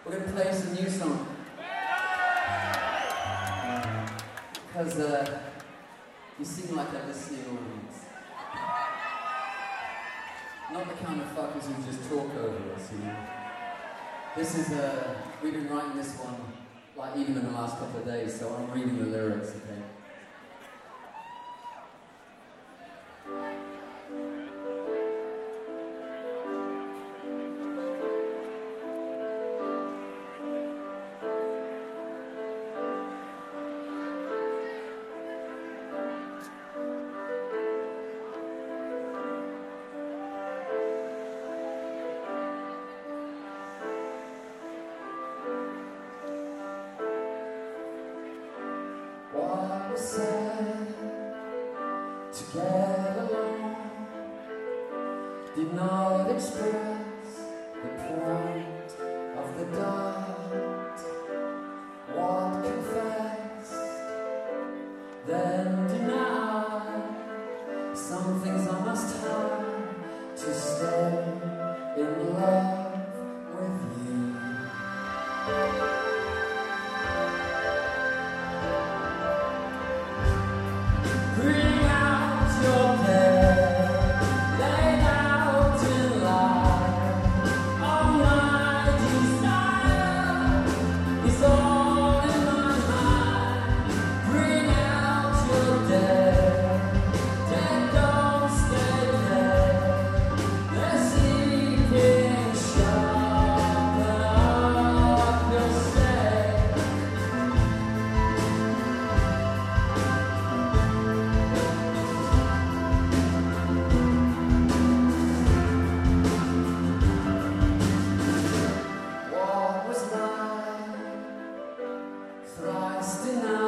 We're going to play some new song. Because you seem like a listening audience. Not the kind of fuckers who just talk over us, you know. This is, we've been writing this one, like, even in the last couple of days, so I'm reading the lyrics, okay? What was said to get along did not express the point of the dot. What confessed, then denied. Some things I must have to stay in love with you. Thrice denied.